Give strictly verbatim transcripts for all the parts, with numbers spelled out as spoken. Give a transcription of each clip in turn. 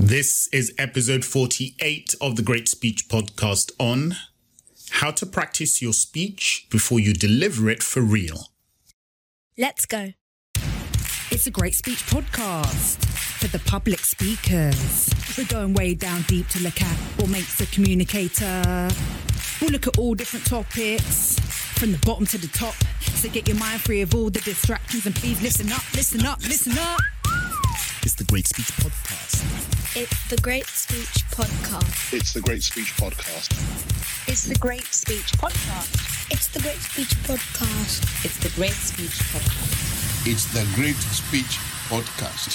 This is episode forty-eight of the Great Speech Podcast on how to practice your speech before you deliver it for real. Let's go. It's a Great Speech Podcast for the public speakers. We're going way down deep to look at what makes a communicator. We'll look at all different topics from the bottom to the top. So get your mind free of all the distractions and please listen up, listen up, listen up. It's the Great Speech Podcast. It's the Great Speech Podcast. It's the Great Speech Podcast. It's the Great Speech Podcast. It's the Great Speech Podcast. It's the Great Speech Podcast. It's the Great Speech Podcast.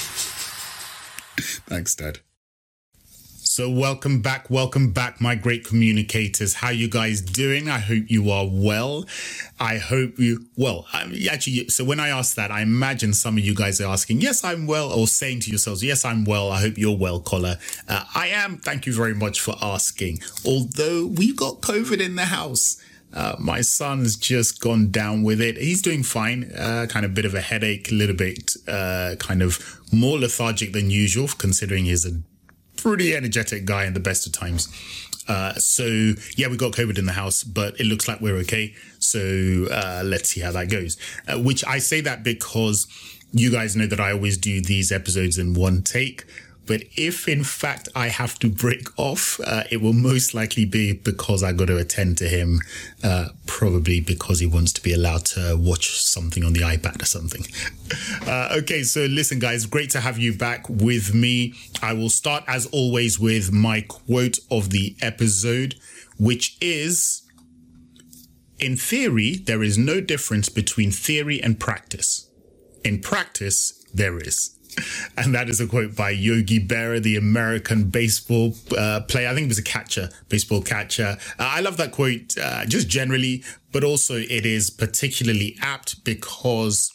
Thanks, Dad. So welcome back, welcome back, my great communicators. How you guys doing? I hope you are well. I hope you, well, I mean, actually, so when I ask that, I imagine some of you guys are asking, yes, I'm well, or saying to yourselves, yes, I'm well. I hope you're well, Collar. Uh, I am. Thank you very much for asking. Although we've got COVID in the house. Uh, my son's just gone down with it. He's doing fine. Uh, kind of bit of a headache, a little bit uh, kind of more lethargic than usual, considering he's a pretty energetic guy in the best of times. Uh, so yeah, we got COVID in the house, but it looks like we're okay. So uh, let's see how that goes. Uh, which I say that because you guys know that I always do these episodes in one take. But if in fact I have to break off, uh, it will most likely be because I got to attend to him, uh, probably because he wants to be allowed to watch something on the iPad or something. Uh, okay, so listen, guys, great to have you back with me. I will start, as always, with my quote of the episode, which is, in theory, there is no difference between theory and practice. In practice, there is. And that is a quote by Yogi Berra, the American baseball uh, player. I think he was a catcher, baseball catcher. Uh, I love that quote uh, just generally, but also it is particularly apt because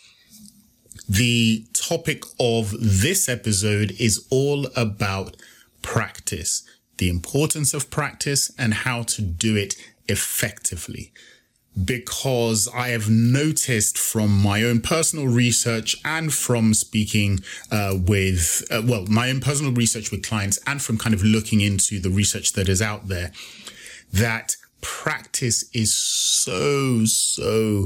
the topic of this episode is all about practice, the importance of practice and how to do it effectively. Because I have noticed from my own personal research and from speaking uh, with, uh, well, my own personal research with clients and from kind of looking into the research that is out there, that practice is so, so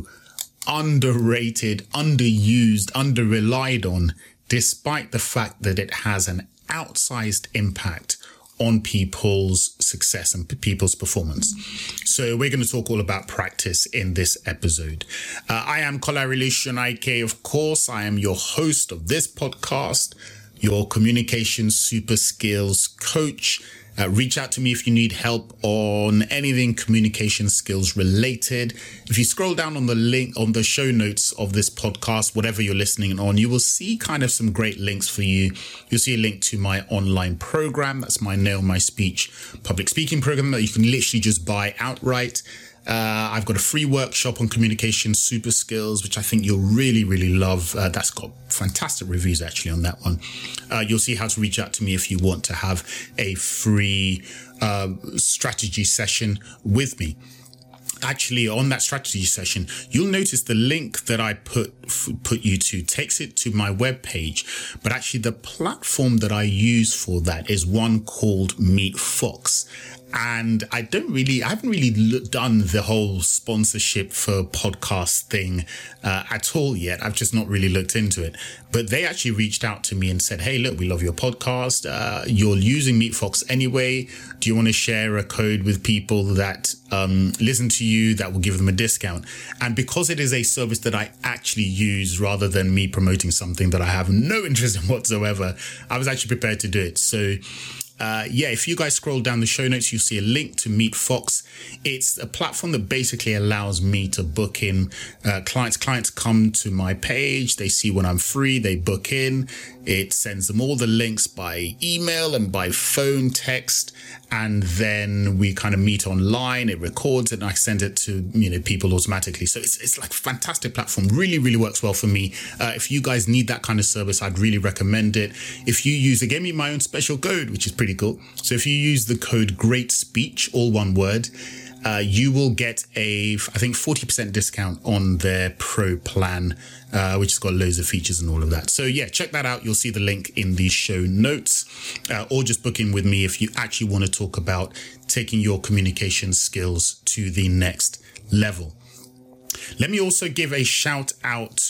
underrated, underused, under-relied on, despite the fact that it has an outsized impact on people's success and people's performance. So we're going to talk all about practice in this episode. Uh, I am Kolari Shonaike, of course. I am your host of this podcast, your communication super skills coach. Uh, reach out to me if you need help on anything communication skills related. If you scroll down on the link on the show notes of this podcast, whatever you're listening on, you will see kind of some great links for you. You'll see a link to my online program. That's my Nail My Speech public speaking program that you can literally just buy outright. Uh, I've got a free workshop on communication super skills, which I think you'll really, really love. Uh, that's got fantastic reviews actually on that one. Uh, you'll see how to reach out to me if you want to have a free uh, strategy session with me. Actually, on that strategy session, you'll notice the link that I put put you to takes it to my webpage. But actually, the platform that I use for that is one called Meet Fox. And I don't really, I haven't really look, done the whole sponsorship for podcast thing uh, at all yet. I've just not really looked into it. But they actually reached out to me and said, hey, look, we love your podcast. Uh, you're using Meet Fox anyway. Do you want to share a code with people that um, listen to you that will give them a discount? And because it is a service that I actually use rather than me promoting something that I have no interest in whatsoever, I was actually prepared to do it. So Uh, yeah, if you guys scroll down the show notes, you'll see a link to Meet Fox. It's a platform that basically allows me to book in uh, clients. Clients come to my page, they see when I'm free, they book in. It sends them all the links by email and by phone, text, and then we kind of meet online. It records it and I send it to, you know, people automatically. So it's it's like a fantastic platform. Really, really works well for me. Uh, if you guys need that kind of service, I'd really recommend it. If you use, it gave me my own special code, which is pretty cool. So if you use the code Great Speech, all one word, uh, you will get a, I think, forty percent discount on their Pro plan, uh, which has got loads of features and all of that. So yeah, check that out. You'll see the link in the show notes, uh, or just book in with me if you actually want to talk about taking your communication skills to the next level. Let me also give a shout out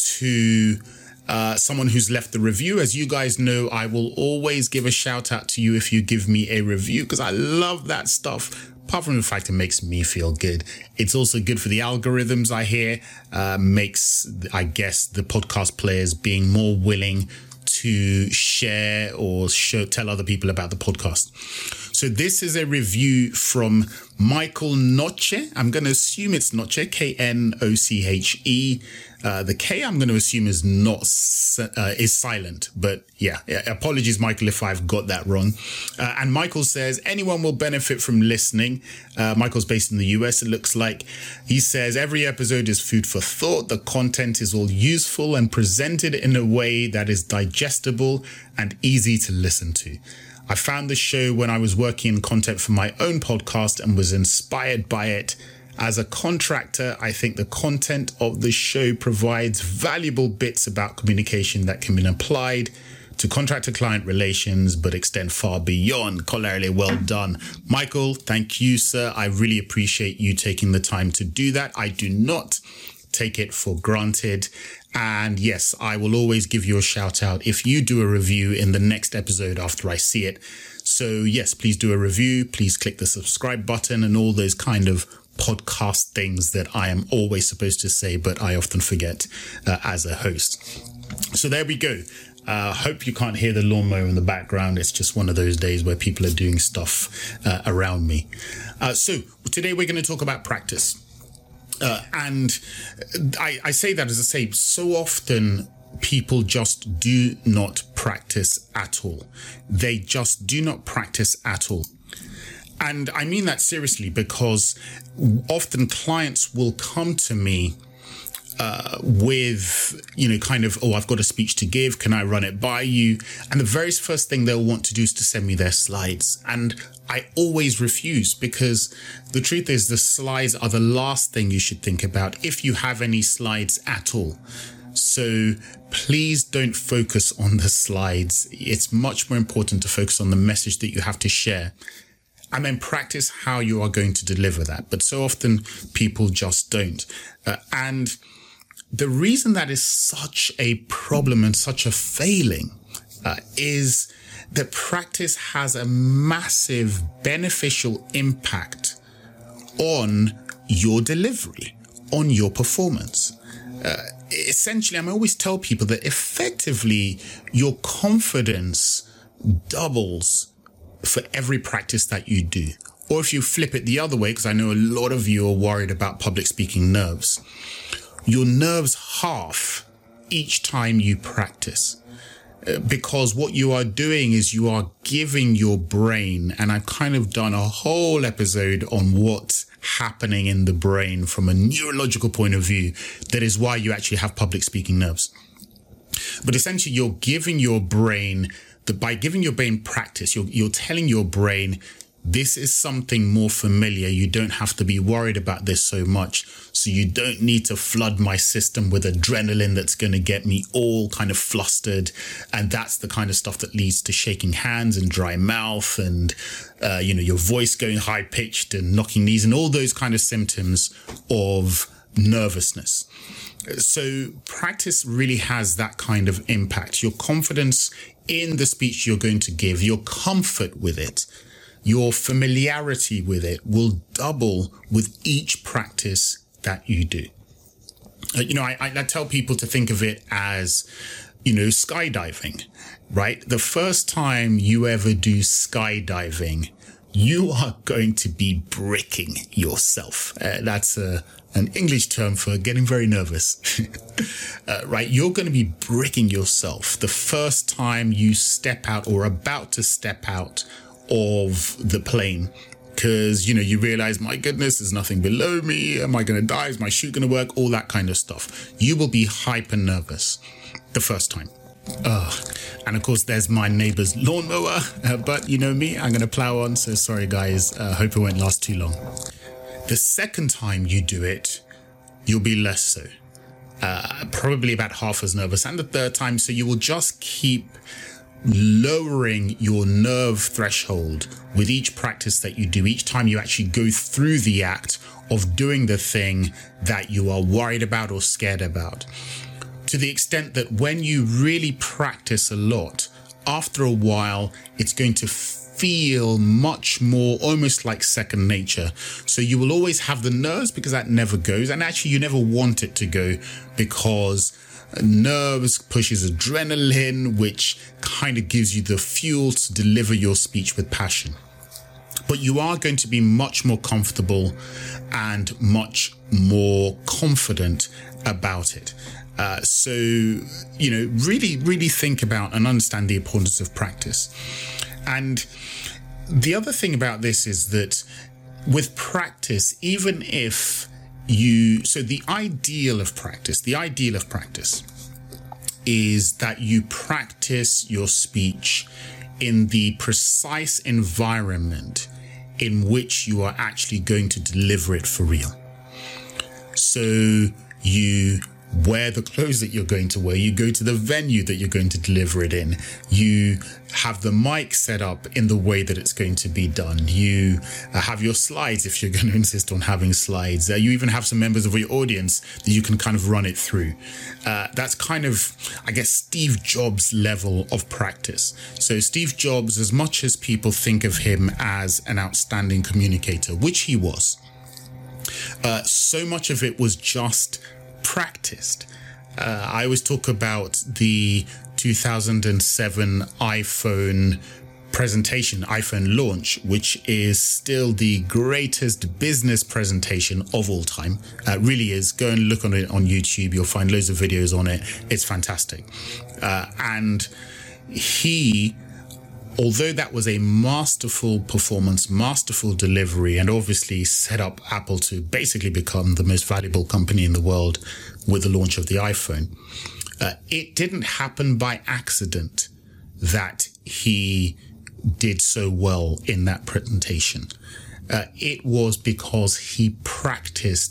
to uh, someone who's left the review. As you guys know, I will always give a shout out to you if you give me a review, because I love that stuff. Apart from the fact it makes me feel good, it's also good for the algorithms, I hear, uh, makes, I guess, the podcast players being more willing to share or show, tell other people about the podcast. So this is a review from Michael Noche. I'm going to assume it's Noche, K N O C H E. Uh, the K I'm going to assume is not uh, is silent, but yeah, yeah, apologies, Michael, if I've got that wrong. Uh, and Michael says anyone will benefit from listening. Uh, Michael's based in the U S, it looks like. He says every episode is food for thought. The content is all useful and presented in a way that is digestible and easy to listen to. I found the show when I was working in content for my own podcast and was inspired by it. As a contractor, I think the content of the show provides valuable bits about communication that can be applied to contractor-client relations, but extend far beyond. Colarly, well done. Michael, thank you, sir. I really appreciate you taking the time to do that. I do not take it for granted. And yes, I will always give you a shout out if you do a review in the next episode after I see it. So yes, please do a review. Please click the subscribe button and all those kind of podcast things that I am always supposed to say, but I often forget uh, as a host. So there we go. I uh, hope you can't hear the lawnmower in the background. It's just one of those days where people are doing stuff uh, around me. Uh, so today we're going to talk about practice. Uh, and I, I say that as I say, so often people just do not practice at all. They just do not practice at all. And I mean that seriously, because often clients will come to me uh, with, you know, kind of, oh, I've got a speech to give. Can I run it by you? And the very first thing they'll want to do is to send me their slides. And I always refuse, because the truth is the slides are the last thing you should think about if you have any slides at all. So please don't focus on the slides. It's much more important to focus on the message that you have to share. And then practice how you are going to deliver that. But so often people just don't. Uh, and the reason that is such a problem and such a failing uh, is that practice has a massive beneficial impact on your delivery, on your performance. Uh, essentially, I always tell people that effectively your confidence doubles for every practice that you do. Or if you flip it the other way, because I know a lot of you are worried about public speaking nerves, your nerves half each time you practice. Uh, because what you are doing is you are giving your brain, and I've kind of done a whole episode on what's happening in the brain from a neurological point of view. That is why you actually have public speaking nerves. But essentially, you're giving your brain that by giving your brain practice, you're, you're telling your brain, this is something more familiar. You don't have to be worried about this so much. So you don't need to flood my system with adrenaline that's going to get me all kind of flustered. And that's the kind of stuff that leads to shaking hands and dry mouth and, uh, you know, your voice going high pitched and knocking knees and all those kind of symptoms of nervousness. So practice really has that kind of impact. Your confidence in the speech you're going to give, your comfort with it, your familiarity with it will double with each practice that you do. Uh, you know, I, I tell people to think of it as, you know, skydiving, right? The first time you ever do skydiving, you are going to be bricking yourself. Uh, that's a an English term for getting very nervous, uh, right? You're going to be bricking yourself the first time you step out or about to step out of the plane, because, you know, you realize, my goodness, there's nothing below me. Am I going to die? Is my chute going to work? All that kind of stuff. You will be hyper nervous the first time. Ugh. And of course, there's my neighbor's lawnmower, uh, but you know me, I'm going to plow on. So sorry, guys. I uh, hope it won't last too long. The second time you do it, you'll be less so. Uh, probably about half as nervous. And the third time, so you will just keep lowering your nerve threshold with each practice that you do, each time you actually go through the act of doing the thing that you are worried about or scared about. To the extent that when you really practice a lot, after a while, it's going to feel much more almost like second nature. So you will always have the nerves because that never goes. And actually, you never want it to go because nerves pushes adrenaline, which kind of gives you the fuel to deliver your speech with passion. But you are going to be much more comfortable and much more confident about it. Uh, so, you know, really, really think about and understand the importance of practice. And the other thing about this is that with practice, even if you, so the ideal of practice, the ideal of practice is that you practice your speech in the precise environment in which you are actually going to deliver it for real. So you wear the clothes that you're going to wear, you go to the venue that you're going to deliver it in, you have the mic set up in the way that it's going to be done, you uh, have your slides if you're going to insist on having slides, uh, you even have some members of your audience that you can kind of run it through. Uh, that's kind of, I guess, Steve Jobs level of practice. So Steve Jobs, as much as people think of him as an outstanding communicator, which he was, uh, so much of it was just practiced. Uh, I always talk about the two thousand seven iPhone presentation, iPhone launch, which is still the greatest business presentation of all time. Uh, really is. Go and look on it on YouTube. You'll find loads of videos on it. It's fantastic. Uh, and he, although that was a masterful performance, masterful delivery, and obviously set up Apple to basically become the most valuable company in the world with the launch of the iPhone, uh, it didn't happen by accident that he did so well in that presentation. Uh, it was because he practiced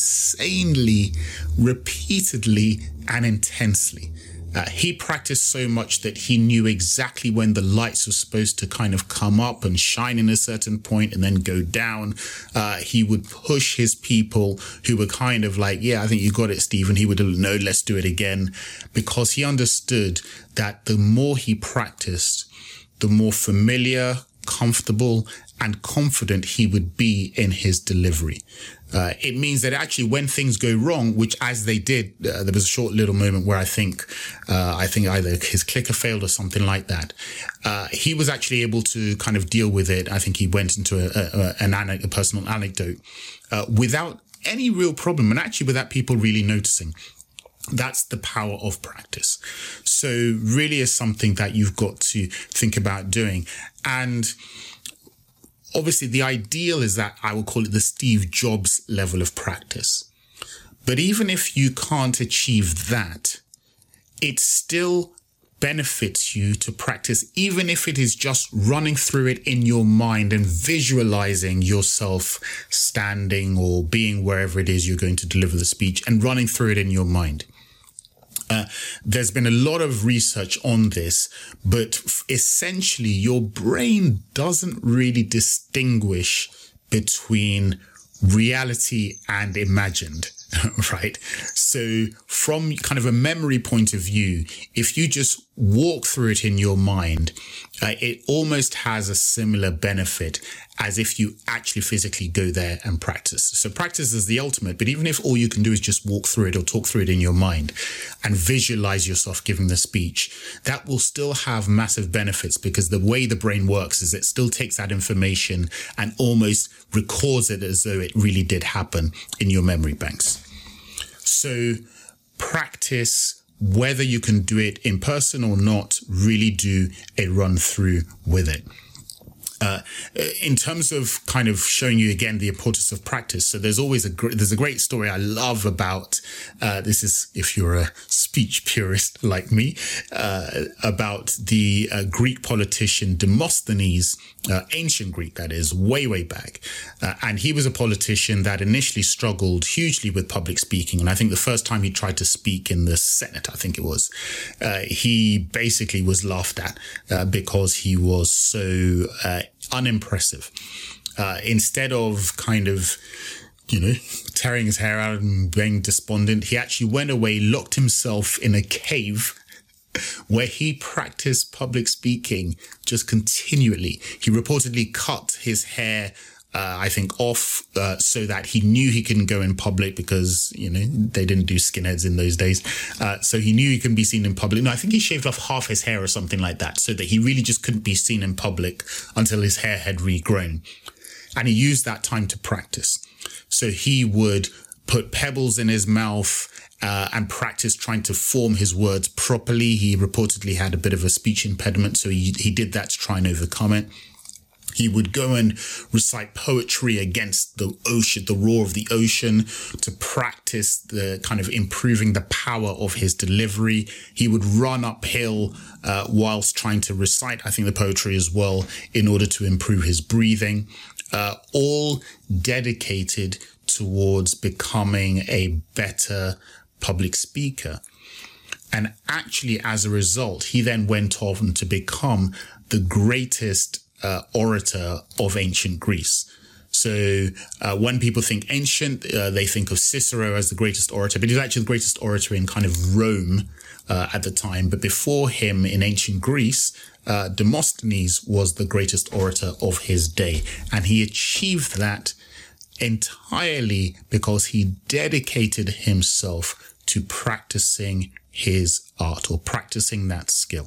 insanely, repeatedly, and intensely. Uh, he practiced so much that he knew exactly when the lights were supposed to kind of come up and shine in a certain point and then go down. Uh, he would push his people who were kind of like, yeah, I think you got it, Steve. And he would, no, let's do it again. Because he understood that the more he practiced, the more familiar, comfortable, and confident he would be in his delivery. Uh, it means that actually when things go wrong, which as they did, uh, there was a short little moment where I think, uh, I think either his clicker failed or something like that. Uh, he was actually able to kind of deal with it. I think he went into a, a, an ane- a personal anecdote, uh, without any real problem and actually without people really noticing. That's the power of practice. So really is something that you've got to think about doing. And obviously, the ideal is that I will call it the Steve Jobs level of practice. But even if you can't achieve that, it still benefits you to practice, even if it is just running through it in your mind and visualizing yourself standing or being wherever it is you're going to deliver the speech and running through it in your mind. Uh, there's been a lot of research on this, but f- essentially your brain doesn't really distinguish between reality and imagined, right? So from kind of a memory point of view, if you just walk through it in your mind, uh, it almost has a similar benefit as if you actually physically go there and practice. So practice is the ultimate, but even if all you can do is just walk through it or talk through it in your mind and visualize yourself giving the speech, that will still have massive benefits because the way the brain works is it still takes that information and almost records it as though it really did happen in your memory banks. So practice, whether you can do it in person or not, really do a run through with it. Uh, in terms of kind of showing you again the importance of practice, so there's always a gr- there's a great story I love about uh, this is if you're a speech purist like me uh, about the uh, Greek politician Demosthenes, uh, ancient Greek that is, way way back, uh, and he was a politician that initially struggled hugely with public speaking, and I think the first time he tried to speak in the Senate, I think it was, uh, he basically was laughed at uh, because he was so uh, unimpressive. Uh, instead of kind of, you know, tearing his hair out and being despondent, he actually went away, locked himself in a cave where he practiced public speaking just continually. He reportedly cut his hair, uh, I think, off uh, so that he knew he couldn't go in public because, you know, they didn't do skinheads in those days. Uh, so he knew he couldn't be seen in public. No, I think he shaved off half his hair or something like that so that he really just couldn't be seen in public until his hair had regrown. And he used that time to practice. So he would put pebbles in his mouth uh, and practice trying to form his words properly. He reportedly had a bit of a speech impediment, so he, he did that to try and overcome it. He would go and recite poetry against the ocean, the roar of the ocean, to practice the kind of improving the power of his delivery. He would run uphill uh, whilst trying to recite, I think, the poetry as well, in order to improve his breathing, uh, all dedicated towards becoming a better public speaker. And actually, as a result, he then went on to become the greatest Uh, orator of ancient Greece. So uh, when people think ancient, uh, they think of Cicero as the greatest orator, but he's actually the greatest orator in kind of Rome uh, at the time. But before him in ancient Greece, uh, Demosthenes was the greatest orator of his day. And he achieved that entirely because he dedicated himself to practicing his art or practicing that skill.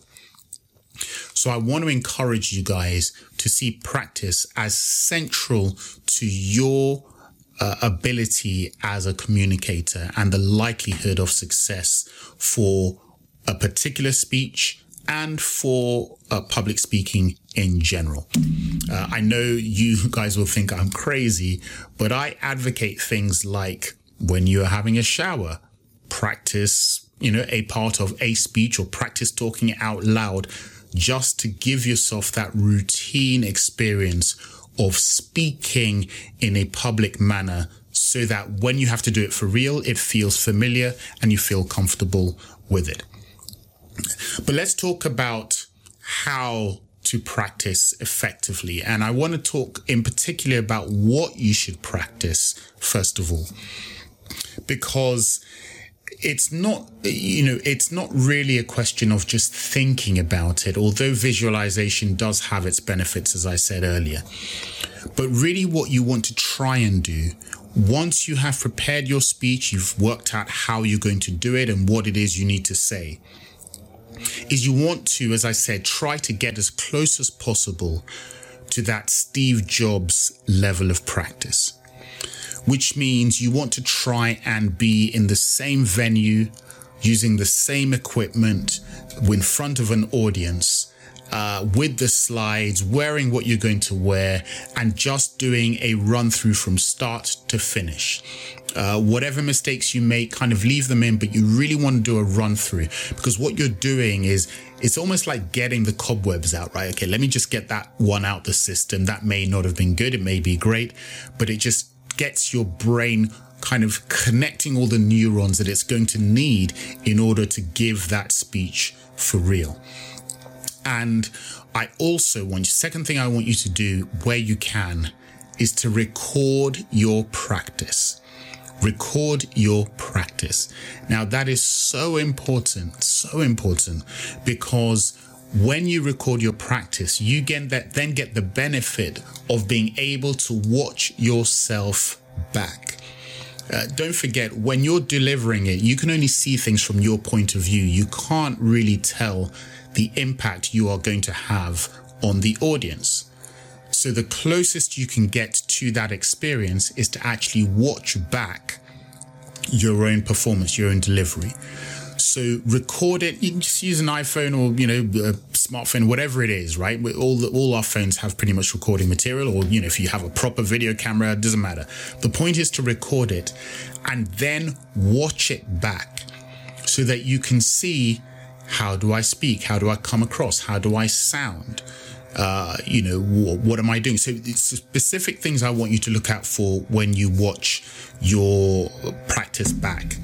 So I want to encourage you guys to see practice as central to your uh, ability as a communicator and the likelihood of success for a particular speech and for uh, public speaking in general. Uh, I know you guys will think I'm crazy, but I advocate things like when you're having a shower, practice, you know, a part of a speech or practice talking out loud, just to give yourself that routine experience of speaking in a public manner so that when you have to do it for real, it feels familiar and you feel comfortable with it. But let's talk about how to practice effectively. And I want to talk in particular about what you should practice, first of all, because it's not, you know, it's not really a question of just thinking about it, although visualization does have its benefits, as I said earlier. But really what you want to try and do, once you have prepared your speech, you've worked out how you're going to do it and what it is you need to say, is you want to, as I said, try to get as close as possible to that Steve Jobs level of practice. Which means you want to try and be in the same venue, using the same equipment, in front of an audience, uh, with the slides, wearing what you're going to wear, and just doing a run through from start to finish. Uh, whatever mistakes you make, kind of leave them in, but you really want to do a run through, because what you're doing is, it's almost like getting the cobwebs out, right? Okay, let me just get that one out the system. That may not have been good. It may be great, but it just gets your brain kind of connecting all the neurons that it's going to need in order to give that speech for real. And I also want you, second thing I want you to do where you can is to record your practice. Record your practice. Now that is so important, so important, because when you record your practice, you get that, then get the benefit of being able to watch yourself back. Uh, don't forget, when you're delivering it, you can only see things from your point of view. You can't really tell the impact you are going to have on the audience. So the closest you can get to that experience is to actually watch back your own performance, your own delivery. So record it. You can just use an iPhone or, you know, a smartphone, whatever it is, right? All the, all our phones have pretty much recording material, or, you know, if you have a proper video camera, it doesn't matter. The point is to record it and then watch it back so that you can see, how do I speak? How do I come across? How do I sound? Uh, you know, what, what am I doing? So it's specific things I want you to look out for when you watch your practice back.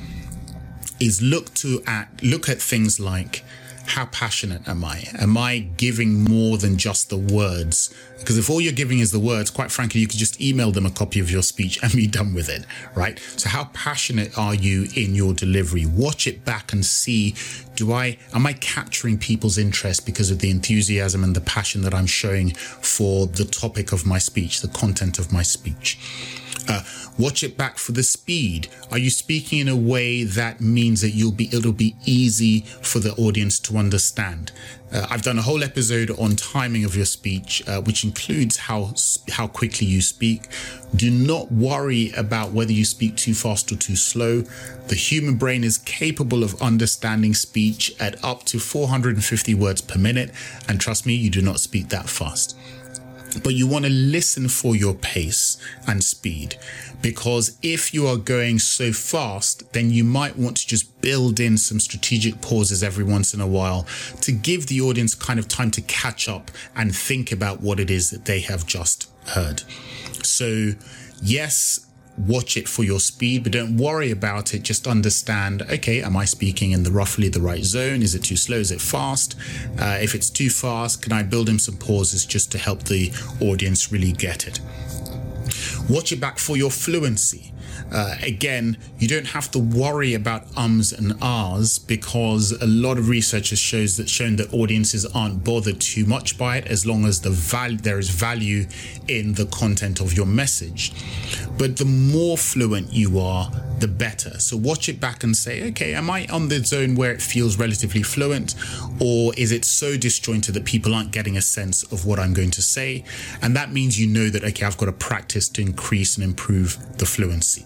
Is look to at look at things like, how passionate am I? Am I giving more than just the words? Because if all you're giving is the words, quite frankly, you could just email them a copy of your speech and be done with it, right? So how passionate are you in your delivery? Watch it back and see, do I, am I capturing people's interest because of the enthusiasm and the passion that I'm showing for the topic of my speech, the content of my speech? Uh, watch it back for the speed. Are you speaking in a way that means that you'll be, it'll be easy for the audience to understand? Uh, I've done a whole episode on timing of your speech, uh, which includes how, how quickly you speak. Do not worry about whether you speak too fast or too slow. The human brain is capable of understanding speech at up to four hundred fifty words per minute. And trust me, you do not speak that fast. But you want to listen for your pace and speed, because if you are going so fast, then you might want to just build in some strategic pauses every once in a while to give the audience kind of time to catch up and think about what it is that they have just heard. So yes, watch it for your speed, but don't worry about it. Just understand, okay, am I speaking in the roughly the right zone? Is it too slow? Is it fast? Uh, if it's too fast, can I build in some pauses just to help the audience really get it? Watch it back for your fluency. Uh, again, you don't have to worry about ums and ahs, because a lot of research has shows that shown that audiences aren't bothered too much by it as long as the val- there is value in the content of your message. But the more fluent you are, the better. So watch it back and say, okay, am I on the zone where it feels relatively fluent, or is it so disjointed that people aren't getting a sense of what I'm going to say? And that means you know that, okay, I've got to practice to increase and improve the fluency.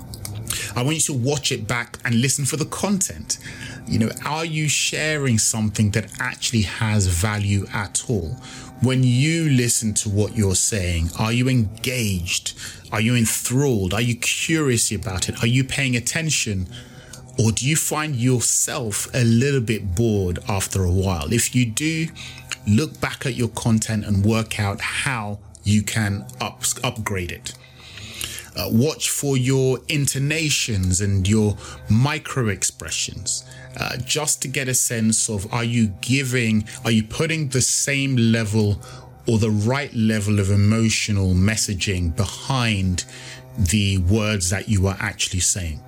I want you to watch it back and listen for the content. You know, are you sharing something that actually has value at all? When you listen to what you're saying, are you engaged? Are you enthralled? Are you curious about it? Are you paying attention? Or do you find yourself a little bit bored after a while? If you do, look back at your content and work out how you can up, upgrade it. Uh, watch for your intonations and your micro expressions, uh, just to get a sense of, are you giving, are you putting the same level or the right level of emotional messaging behind the words that you are actually saying?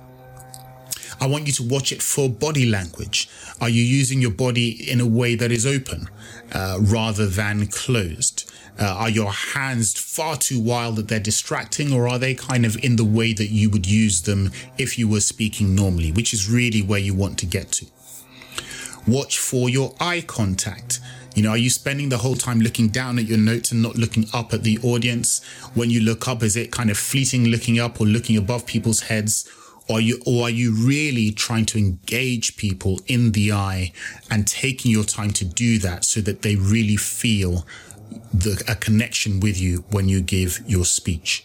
I want you to watch it for body language. Are you using your body in a way that is open uh, rather than closed? Uh, are your hands far too wild that they're distracting, or are they kind of in the way that you would use them if you were speaking normally, which is really where you want to get to? Watch for your eye contact. You know, are you spending the whole time looking down at your notes and not looking up at the audience? When you look up, is it kind of fleeting looking up or looking above people's heads? Or are you, or are you really trying to engage people in the eye and taking your time to do that so that they really feel the, a connection with you when you give your speech?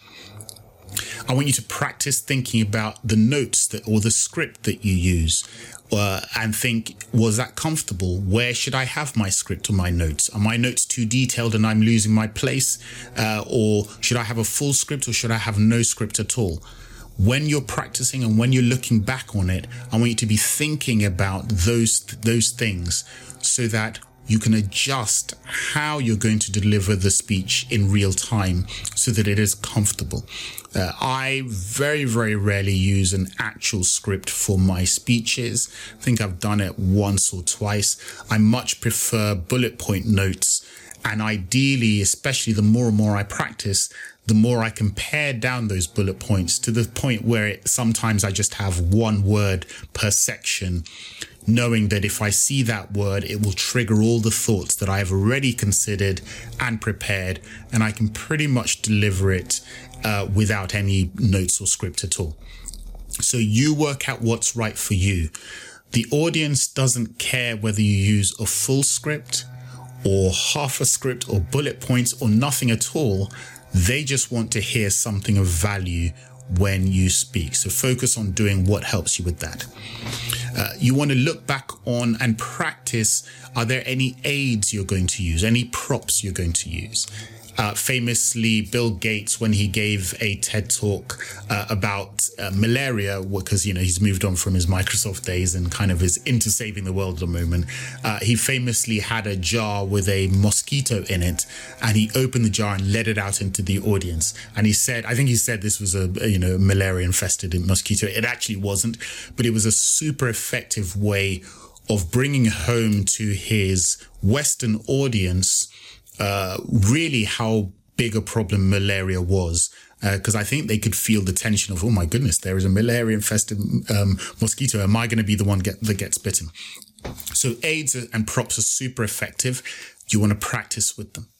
I want you to practice thinking about the notes that, or the script that you use, uh, and think, was that comfortable? Where should I have my script or my notes? Are my notes too detailed and I'm losing my place? Uh, or should I have a full script, or should I have no script at all? When you're practicing and when you're looking back on it, I want you to be thinking about those those things so that you can adjust how you're going to deliver the speech in real time so that it is comfortable. Uh, I very, very rarely use an actual script for my speeches. I think I've done it once or twice. I much prefer bullet point notes. And ideally, especially the more and more I practice, the more I can pare down those bullet points to the point where it, sometimes I just have one word per section, knowing that if I see that word, it will trigger all the thoughts that I have already considered and prepared, and I can pretty much deliver it uh, without any notes or script at all. So you work out what's right for you. The audience doesn't care whether you use a full script or half a script or bullet points or nothing at all. They just want to hear something of value when you speak. So focus on doing what helps you with that. Uh, you want to look back on and practice. Are there any aids you're going to use? Any props you're going to use? Uh, famously, Bill Gates, when he gave a TED talk uh, about uh, malaria, because, you know, he's moved on from his Microsoft days and kind of is into saving the world at the moment. Uh, he famously had a jar with a mosquito in it, and he opened the jar and let it out into the audience. And he said, I think he said this was a, a you know, malaria infested mosquito. It actually wasn't, but it was a super effective way of bringing home to his Western audience Uh, really how big a problem malaria was, because uh, I think they could feel the tension of, oh my goodness, there is a malaria infested um, mosquito. Am I going to be the one get, that gets bitten? So aids and props are super effective. You want to practice with them.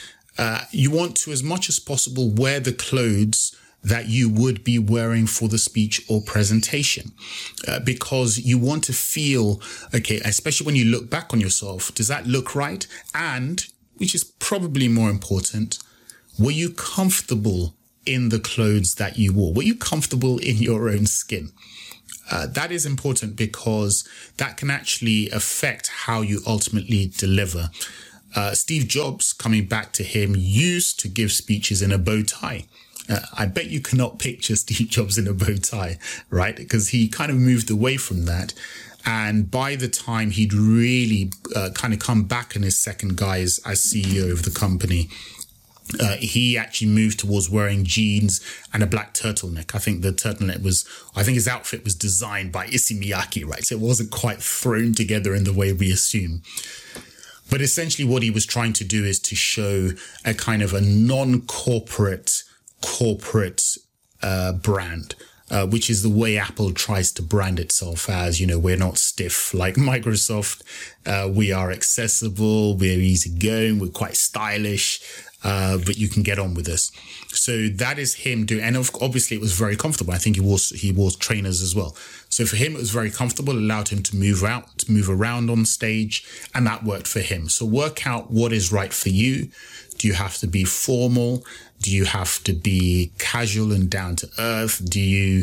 Uh, you want to, as much as possible, wear the clothes that you would be wearing for the speech or presentation, uh, because you want to feel, okay, especially when you look back on yourself, does that look right? And which is probably more important, were you comfortable in the clothes that you wore? Were you comfortable in your own skin? Uh, that is important because that can actually affect how you ultimately deliver. Uh, Steve Jobs, coming back to him, used to give speeches in a bow tie. Uh, I bet you cannot picture Steve Jobs in a bow tie, right? Because he kind of moved away from that. And by the time he'd really uh, kind of come back in his second guise as C E O of the company, uh, he actually moved towards wearing jeans and a black turtleneck. I think the turtleneck was, I think his outfit was designed by Issey Miyake, right? So it wasn't quite thrown together in the way we assume. But essentially what he was trying to do is to show a kind of a non-corporate, corporate uh, brand. Uh, which is the way Apple tries to brand itself as, you know, we're not stiff like Microsoft. Uh, we are accessible. We're easygoing. We're quite stylish, uh, but you can get on with us. So that is him doing, and obviously it was very comfortable. I think he wore, he wore trainers as well. So for him, it was very comfortable, allowed him to move out, to move around on stage, and that worked for him. So work out what is right for you. Do you have to be formal? Do you have to be casual and down to earth? Do you,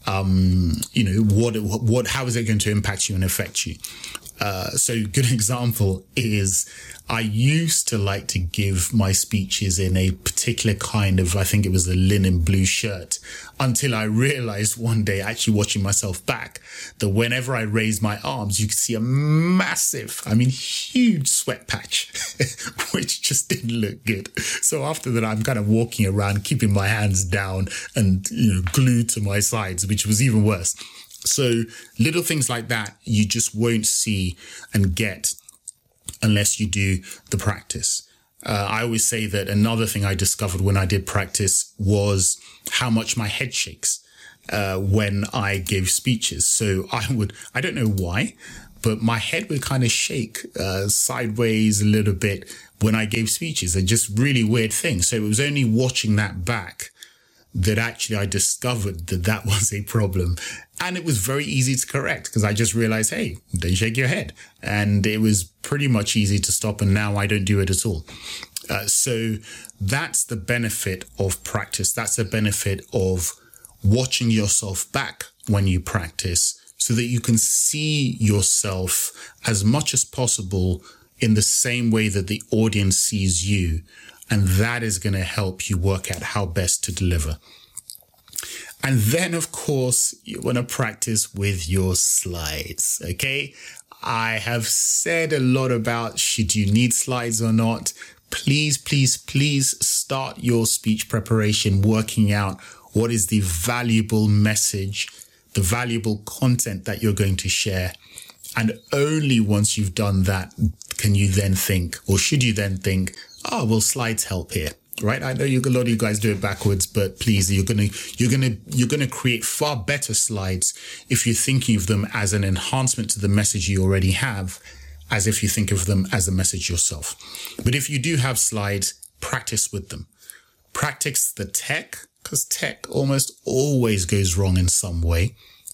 um, you know, what, what, how is it going to impact you and affect you? Uh, so a good example is I used to like to give my speeches in a particular kind of, I think it was a linen blue shirt, until I realized one day, actually watching myself back, that whenever I raised my arms, you could see a massive, I mean, huge sweat patch, which just didn't look good. So after that, I'm kind of walking around, keeping my hands down and, you know, glued to my sides, which was even worse. So little things like that, you just won't see and get unless you do the practice. Uh, I always say that another thing I discovered when I did practice was how much my head shakes uh, when I gave speeches. So I would, I don't know why, but my head would kind of shake uh, sideways a little bit when I gave speeches. They're just really weird things. So it was only watching that back that actually I discovered that that was a problem. And it was very easy to correct because I just realized, hey, don't shake your head. And it was pretty much easy to stop. And now I don't do it at all. Uh, so that's the benefit of practice. That's the benefit of watching yourself back when you practice so that you can see yourself as much as possible in the same way that the audience sees you. And that is going to help you work out how best to deliver. And then, of course, you want to practice with your slides, okay? I have said a lot about should you need slides or not. Please, please, please start your speech preparation working out what is the valuable message, the valuable content that you're going to share. And only once you've done that can you then think, or should you then think, oh, well, slides help here, right? I know you, a lot of you guys do it backwards, but please, you're going to, you're going to, you're going to create far better slides if you're thinking of them as an enhancement to the message you already have, as if you think of them as a message yourself. But if you do have slides, practice with them. Practice the tech, because tech almost always goes wrong in some way.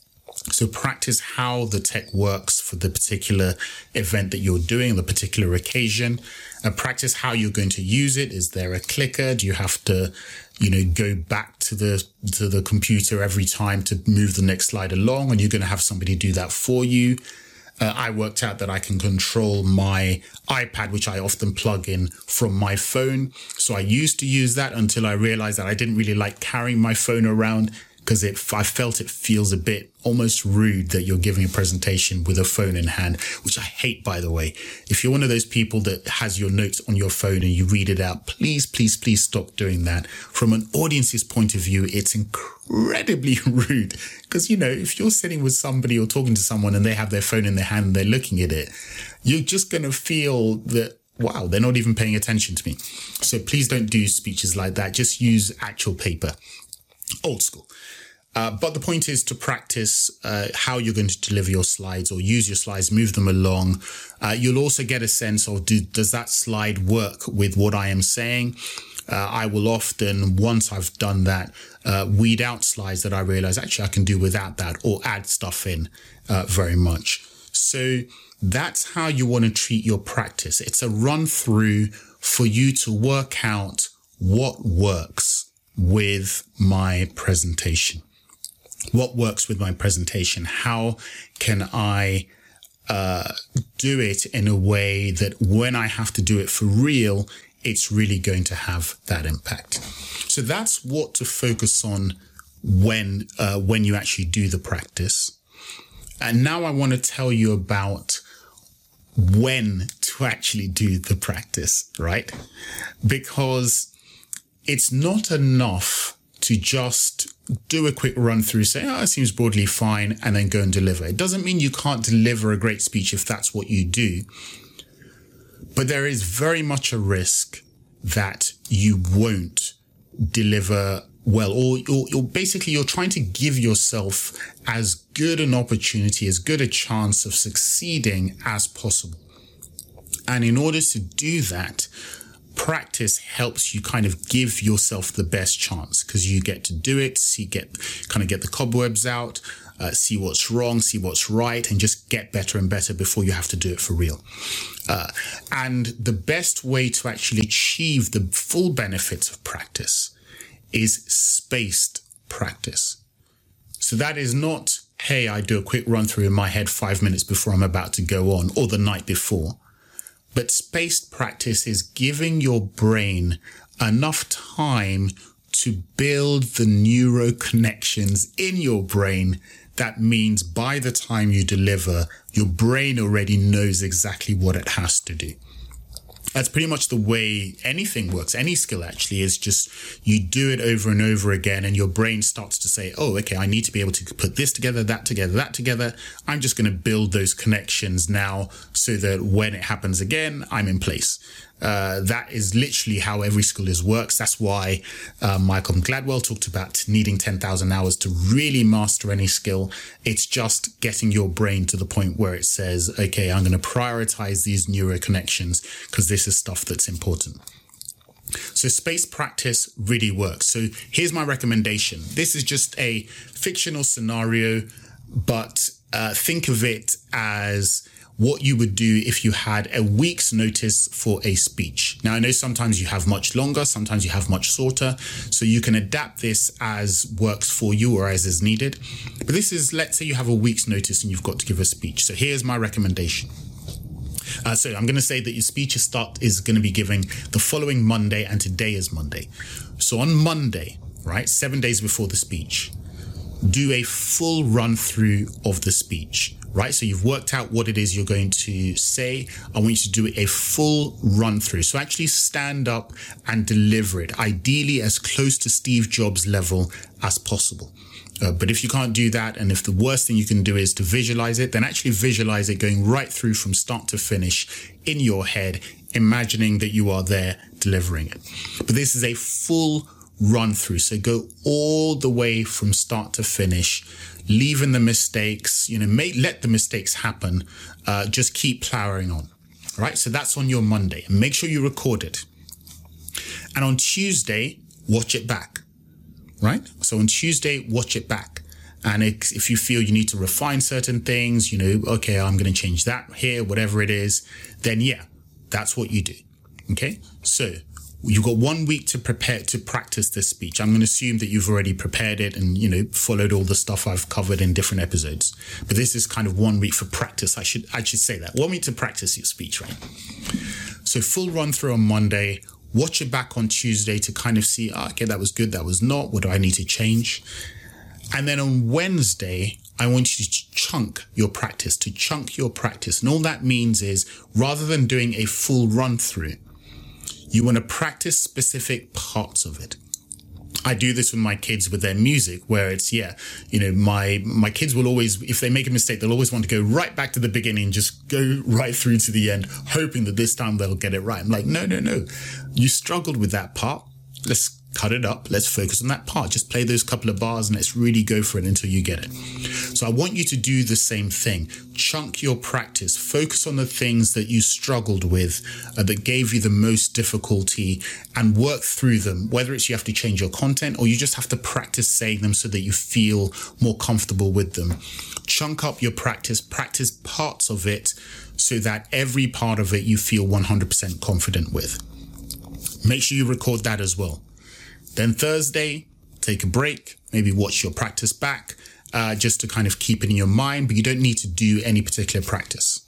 So practice how the tech works for the particular event that you're doing, the particular occasion. Uh, practice how you're going to use it. Is there a clicker? Do you have to, you know, go back to the to the computer every time to move the next slide along? And you're going to have somebody do that for you. Uh, I worked out that I can control my iPad, which I often plug in from my phone. So I used to use that until I realized that I didn't really like carrying my phone around, because it, I felt it feels a bit almost rude that you're giving a presentation with a phone in hand, which I hate, by the way. If you're one of those people that has your notes on your phone and you read it out, please, please, please stop doing that. From an audience's point of view, it's incredibly rude, because, you know, if you're sitting with somebody or talking to someone and they have their phone in their hand and they're looking at it, you're just going to feel that, wow, they're not even paying attention to me. So please don't do speeches like that. Just use actual paper. Old school. Uh, but the point is to practice uh, how you're going to deliver your slides, or use your slides, move them along. Uh, you'll also get a sense of, do, does that slide work with what I am saying? Uh, I will often, once I've done that, uh, weed out slides that I realize actually I can do without that, or add stuff in uh, very much. So that's how you want to treat your practice. It's a run through for you to work out what works with my presentation. What works with my presentation? How can I uh, do it in a way that when I have to do it for real, it's really going to have that impact? So that's what to focus on when uh, when you actually do the practice. And now I want to tell you about when to actually do the practice, right? Because it's not enough to just do a quick run through, say, oh, it seems broadly fine, and then go and deliver. It doesn't mean you can't deliver a great speech if that's what you do. But there is very much a risk that you won't deliver well, or, or, or basically you're trying to give yourself as good an opportunity, as good a chance of succeeding as possible. And in order to do that, practice helps you kind of give yourself the best chance, because you get to do it, see, get kind of get the cobwebs out, uh, see what's wrong, see what's right, and just get better and better before you have to do it for real. Uh, and the best way to actually achieve the full benefits of practice is spaced practice. So that is not, hey, I do a quick run through in my head five minutes before I'm about to go on, or the night before. But spaced practice is giving your brain enough time to build the neuro connections in your brain. That means by the time you deliver, your brain already knows exactly what it has to do. That's pretty much the way anything works. Any skill actually is just you do it over and over again, and your brain starts to say, oh, okay, I need to be able to put this together, that together, that together. I'm just going to build those connections now so that when it happens again, I'm in place. Uh, that is literally how every skill is works. That's why uh, Malcolm Gladwell talked about needing ten thousand hours to really master any skill. It's just getting your brain to the point where it says, okay, I'm going to prioritize these neuro connections because this is stuff that's important. So space practice really works. So here's my recommendation. This is just a fictional scenario, but uh, think of it as what you would do if you had a week's notice for a speech. Now, I know sometimes you have much longer, sometimes you have much shorter, so you can adapt this as works for you or as is needed. But this is, let's say you have a week's notice and you've got to give a speech. So here's my recommendation. Uh, so I'm going to say that your speech is start is going to be giving the following Monday, and today is Monday. So on Monday, right, seven days before the speech, do a full run through of the speech. Right, so you've worked out what it is you're going to say. I want you to do a full run through. So actually stand up and deliver it, ideally as close to Steve Jobs level as possible. Uh, but if you can't do that, and if the worst thing you can do is to visualize it, then actually visualize it going right through from start to finish in your head, imagining that you are there delivering it. But this is a full run through. So go all the way from start to finish, leaving the mistakes, you know, may, let the mistakes happen. Uh, just keep plowing on. All right. So that's on your Monday, and make sure you record it. And on Tuesday, watch it back. Right. So on Tuesday, watch it back. And it, if you feel you need to refine certain things, you know, okay, I'm going to change that here, whatever it is, then yeah, that's what you do. Okay. So you've got one week to prepare to practice this speech. I'm going to assume that you've already prepared it and, you know, followed all the stuff I've covered in different episodes. But this is kind of one week for practice. I should, I should say that. One week to practice your speech, right? So full run through on Monday, watch it back on Tuesday to kind of see, oh, okay, that was good. That was not. What do I need to change? And then on Wednesday, I want you to chunk your practice, to chunk your practice. And all that means is rather than doing a full run through, you want to practice specific parts of it. I do this with my kids with their music, where it's, yeah, you know, my my kids will always, if they make a mistake, they'll always want to go right back to the beginning, just go right through to the end, hoping that this time they'll get it right. I'm like, no, no, no. You struggled with that part. Let's cut it up. Let's focus on that part. Just play those couple of bars and let's really go for it until you get it. So I want you to do the same thing. Chunk your practice. Focus on the things that you struggled with, uh, that gave you the most difficulty, and work through them. Whether it's you have to change your content or you just have to practice saying them so that you feel more comfortable with them. Chunk up your practice. Practice parts of it so that every part of it you feel one hundred percent confident with. Make sure you record that as well. Then Thursday, take a break, maybe watch your practice back, uh, just to kind of keep it in your mind, but you don't need to do any particular practice.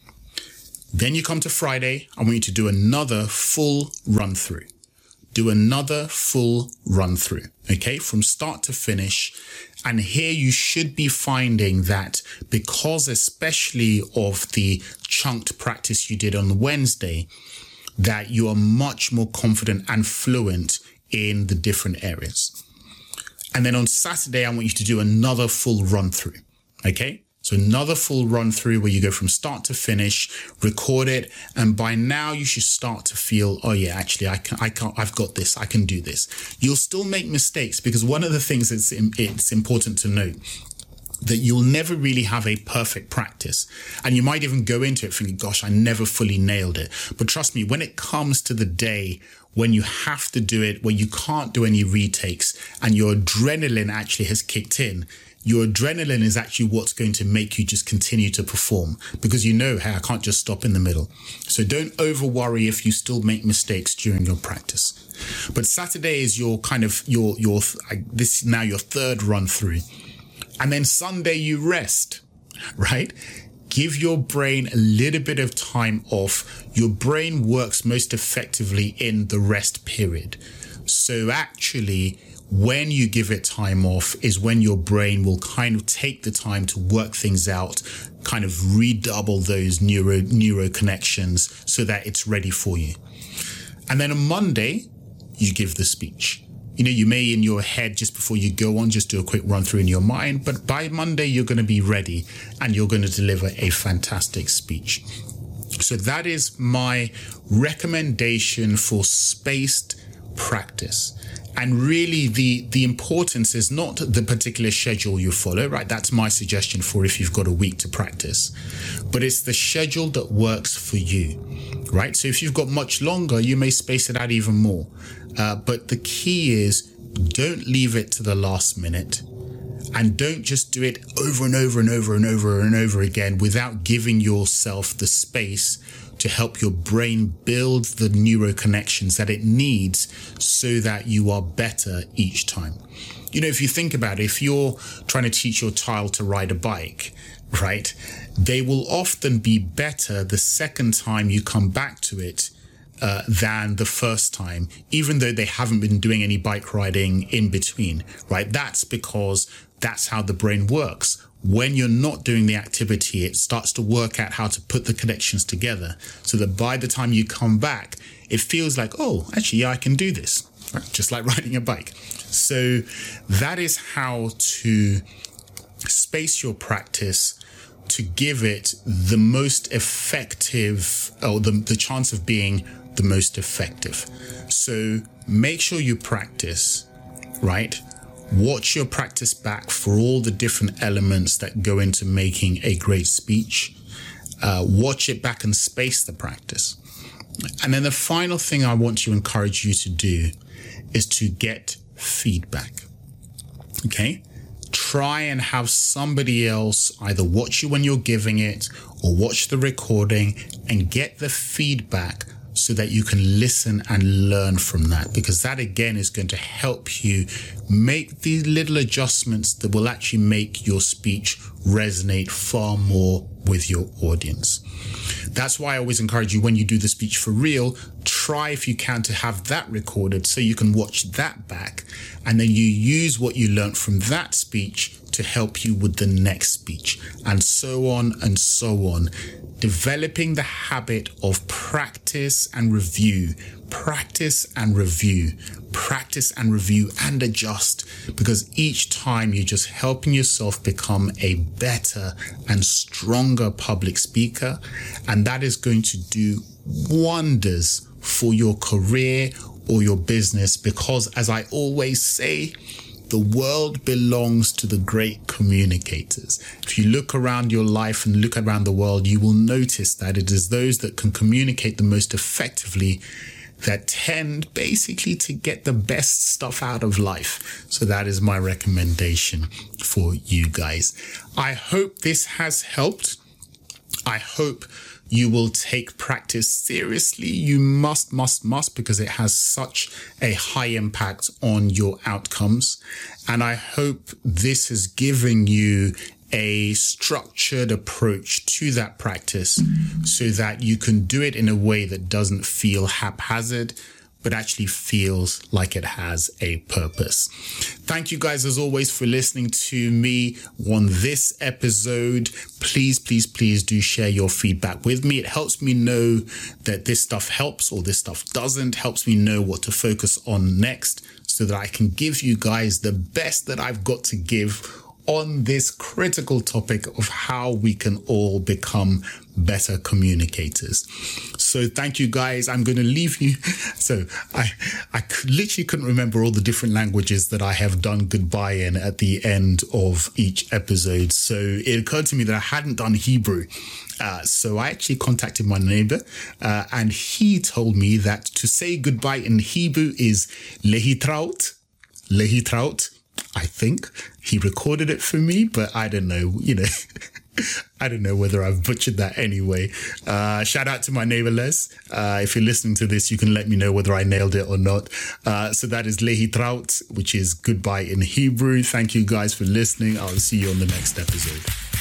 Then you come to Friday, I want you to do another full run through. Do another full run through, okay, from start to finish. And here you should be finding that because especially of the chunked practice you did on Wednesday, that you are much more confident and fluent in the different areas. And then on Saturday, I want you to do another full run through. Okay. So another full run through where you go from start to finish, record it. And by now you should start to feel, oh yeah, actually I can, I can't, I've got this. I can do this. You'll still make mistakes because one of the things that's it's important to note that you'll never really have a perfect practice. And you might even go into it thinking, gosh, I never fully nailed it. But trust me, when it comes to the day when you have to do it, when you can't do any retakes and your adrenaline actually has kicked in, your adrenaline is actually what's going to make you just continue to perform because you know, hey, I can't just stop in the middle. So don't over worry if you still make mistakes during your practice. But Saturday is your kind of your, your, this is now your third run through. And then Sunday you rest, right? Give your brain a little bit of time off. Your brain works most effectively in the rest period. So actually, when you give it time off is when your brain will kind of take the time to work things out, kind of redouble those neuro, neuro connections so that it's ready for you. And then on Monday, you give the speech. You know, you may in your head just before you go on, just do a quick run through in your mind. But by Monday, you're going to be ready and you're going to deliver a fantastic speech. So that is my recommendation for spaced practice. And really the, the importance is not the particular schedule you follow, right? That's my suggestion for if you've got a week to practice, but it's the schedule that works for you, right? So if you've got much longer, you may space it out even more. Uh, but the key is don't leave it to the last minute and don't just do it over and over and over and over and over again without giving yourself the space to help your brain build the neuro connections that it needs so that you are better each time. You know, if you think about it, if you're trying to teach your child to ride a bike, right, they will often be better the second time you come back to it uh, than the first time, even though they haven't been doing any bike riding in between, right? That's because that's how the brain works. When you're not doing the activity, it starts to work out how to put the connections together so that by the time you come back, it feels like, oh, actually, yeah, I can do this, right? Just like riding a bike. So that is how to space your practice to give it the most effective, or the, the chance of being the most effective. So make sure you practice, right? Watch your practice back for all the different elements that go into making a great speech. Uh, watch it back and space the practice. And then the final thing I want to encourage you to do is to get feedback. Okay? try and have somebody else either watch you when you're giving it or watch the recording and get the feedback so that you can listen and learn from that, because that again is going to help you make these little adjustments that will actually make your speech resonate far more with your audience. That's why I always encourage you, when you do the speech for real, try if you can to have that recorded so you can watch that back, and then you use what you learned from that speech to help you with the next speech, and so on and so on. Developing the habit of practice and review, practice and review, practice and review and adjust, because each time you're just helping yourself become a better and stronger public speaker. And that is going to do wonders for your career or your business, because as I always say, the world belongs to the great communicators. If you look around your life and look around the world, you will notice that it is those that can communicate the most effectively that tend basically to get the best stuff out of life. So that is my recommendation for you guys. I hope this has helped. I hope you will take practice seriously. You must, must, must, because it has such a high impact on your outcomes. And I hope this has given you a structured approach to that practice so that you can do it in a way that doesn't feel haphazard, but actually feels like it has a purpose. Thank you guys, as always, for listening to me on this episode. Please, please, please do share your feedback with me. It helps me know that this stuff helps or this stuff doesn't. Helps me know what to focus on next so that I can give you guys the best that I've got to give on this critical topic of how we can all become better communicators. So thank you guys. I'm going to leave you. So I, I literally couldn't remember all the different languages that I have done goodbye in at the end of each episode. So it occurred to me that I hadn't done Hebrew. Uh, so I actually contacted my neighbor uh, and he told me that to say goodbye in Hebrew is lehitraut, lehitraut. I think he recorded it for me, but I don't know, you know, I don't know whether I've butchered that anyway. Uh, shout out to my neighbor, Les. Uh, if you're listening to this, you can let me know whether I nailed it or not. Uh, so that is lehitraut, which is goodbye in Hebrew. Thank you guys for listening. I'll see you on the next episode.